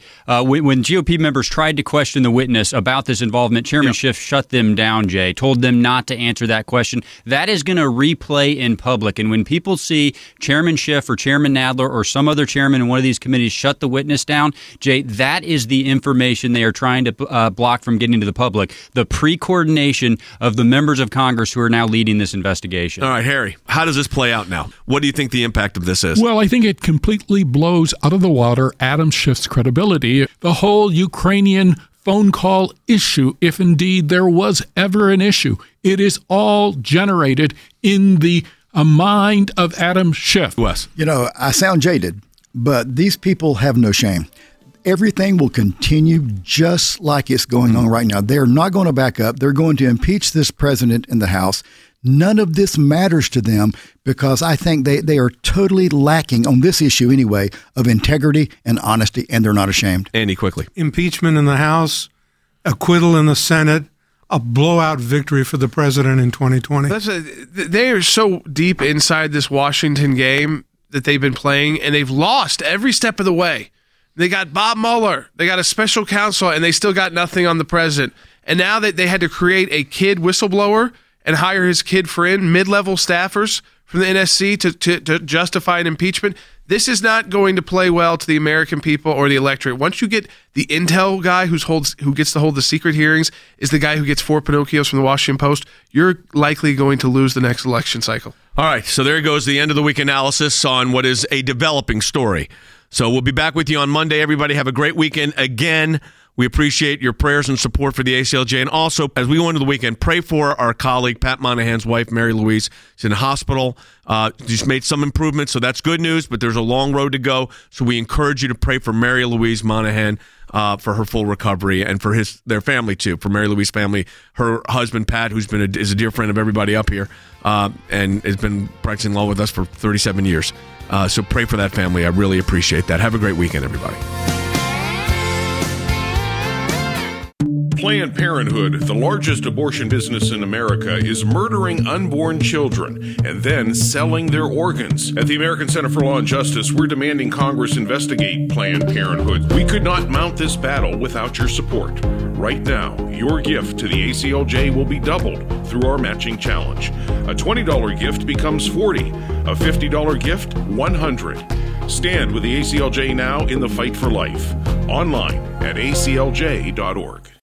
GOP members tried to question the witness about this involvement, Chairman Schiff shut them down, Jay, told them not to answer that question. That is going to replay in public. And when people see Chairman Schiff or Chairman Nadler or some other chairman in one of these committees shut the witness down, Jay, that is the information they are trying to block from getting to the public. The pre-coordination of the members of Congress who are now leading this investigation. All right, Harry. How does this play out now? What do you think the impact of this is? Well, I think it completely blows out of the water Adam Schiff's credibility. The whole Ukrainian phone call issue, if indeed there was ever an issue, it is all generated in the mind of Adam Schiff. Wes. You know, I sound jaded, but these people have no shame. Everything will continue just like it's going on right now. They're not going to back up. They're going to impeach this president in the House. None of this matters to them because I think they are totally lacking on this issue anyway of integrity and honesty, and they're not ashamed. Andy, quickly. Impeachment in the House, acquittal in the Senate, a blowout victory for the president in 2020. They are so deep inside this Washington game that they've been playing, and they've lost every step of the way. They got Bob Mueller, they got a special counsel, and they still got nothing on the president. And now that they had to create a kid whistleblower and hire his kid friend, mid-level staffers from the NSC to justify an impeachment, this is not going to play well to the American people or the electorate. Once you get the intel guy who gets to hold the secret hearings is the guy who gets 4 Pinocchios from the Washington Post, you're likely going to lose the next election cycle. All right, so there goes the end of the week analysis on what is a developing story. So we'll be back with you on Monday. Everybody have a great weekend. Again, we appreciate your prayers and support for the ACLJ. And also, as we go into the weekend, pray for our colleague, Pat Monahan's wife, Mary Louise. She's in the hospital. She's made some improvements, so that's good news, but there's a long road to go. So we encourage you to pray for Mary Louise Monahan for her full recovery, and for their family, too, for Mary Louise's family. Her husband, Pat, who's is a dear friend of everybody up here and has been practicing law with us for 37 years. So pray for that family. I really appreciate that. Have a great weekend, everybody. Planned Parenthood, the largest abortion business in America, is murdering unborn children and then selling their organs. At the American Center for Law and Justice, we're demanding Congress investigate Planned Parenthood. We could not mount this battle without your support. Right now, your gift to the ACLJ will be doubled through our matching challenge. A $20 gift becomes $40, a $50 gift, $100. Stand with the ACLJ now in the fight for life. Online at aclj.org.